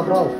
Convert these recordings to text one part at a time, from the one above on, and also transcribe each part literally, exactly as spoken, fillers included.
Набрал.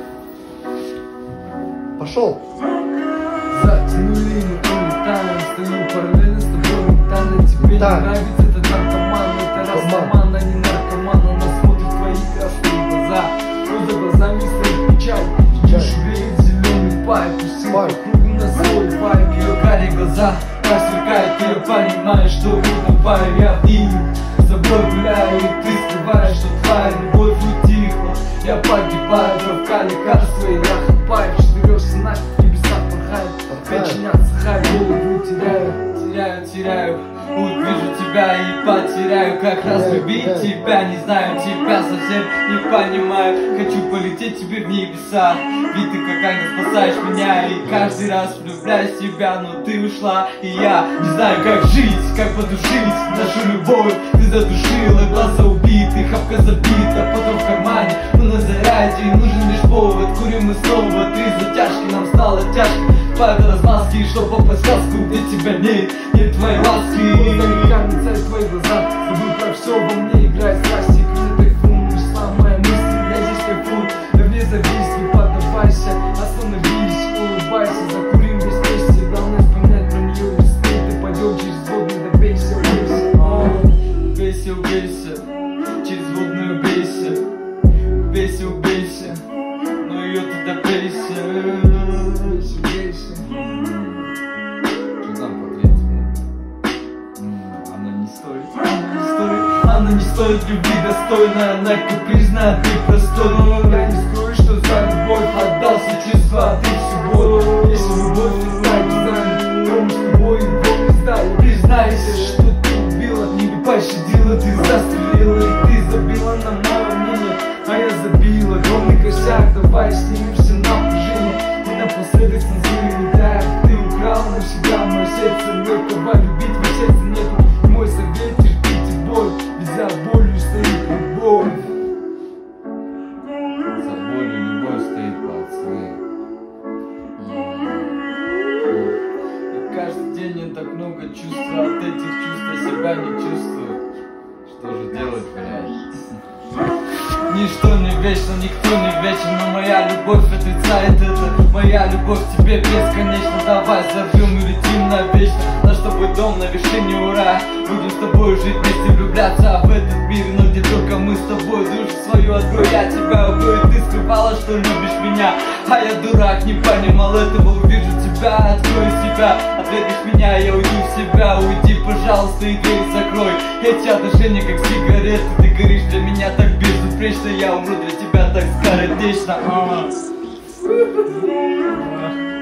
Пошел. Затянули, мы улетаем. Стою параллельно с тобой, ментально. Тебе не Так. нравится этот наркоман. Это растаман, а не наркоман. Она смотрит твои красные глаза. Но за глазами стоит печаль. Чуть верит зеленый пайп. Пустил по кругу на свой пайп. Ее карие глаза так сверкают. Ты понимаешь, что видно пайп. Я в них с тобой гуляю, и ты скрываешь, что твоя любовь утихла. Я погибаю, дровка лекарства, и я хапаю. Четырешься нафиг, небеса порхают. Подчиняться хай, голову теряю, теряю, теряю. Увижу тебя и потеряю. Как раз любить тебя, не знаю тебя совсем, не понимаю. Хочу полететь тебе в небеса, ведь ты как ангел спасаешь меня. И каждый раз влюбляюсь в тебя, но ты ушла. И я не знаю, как жить, как потушить нашу любовь. Ты задушила, глаза убиты, хапка забита, потом в кармане. Мы на заряде, нужен лишь повод. Курим мы снова, три затяжки, нам стало тяжко. Папа размазки, чтоб попасть в сказку, где тебя нет, нет твоей ласки. За веками царь твои глаза, забыл про все, во мне играет страсти. Где тайфун, лишь самая мысль, я здесь кайфую. Да вне зависть, не поддавайся, остановись, улыбайся. Закурим весь вместе, главное вспоминать про нее листы. Ты пойдем через водную, да бейся, убейся. Бейся, убейся, через водную бейся. Бейся, убейся, но ее ты добейся. Она не стоит любви достойная, она капризная, ты простой. Я не скрою, что за любовь отдался чувства, а ты всего. Если любовь ты так занят, то мы с тобой его не сдали. Признайся, что ты убила, не пощадила, ты застрелила. И ты забила на мое мнение, а я забила. Огромный косяк, давай снимемся напряжение. И напоследок цензуры не дай. Ты украл на себя мое сердце, легкого любить в сердце нету. Мой совет, терпите боль, ведь за болью стоит любовь. За болью любовь стоит, пацаны. И каждый день я так много чувств, от этих чувств я себя не чувствую. Что же делать, блядь? Ничто не вечно, никто не вечен, но моя любовь отрицает это. Моя любовь к тебе бесконечна. Давай зажжем и летим навечно. Наш с тобой дом на вершине, ура. Будем с тобой жить вместе, влюбляться в этот мир, но где только мы с тобой. Душу свою открой, я тебя убью. Ты скрывала, что любишь меня, а я дурак, не понимал этого. Увижу тебя, открою себя, ответишь меня, я уйду в себя. Уйди, пожалуйста, и дверь закрой. Эти отношения как сигареты, ты горишь для меня так безупречно. Я умру для тебя так скоротечно.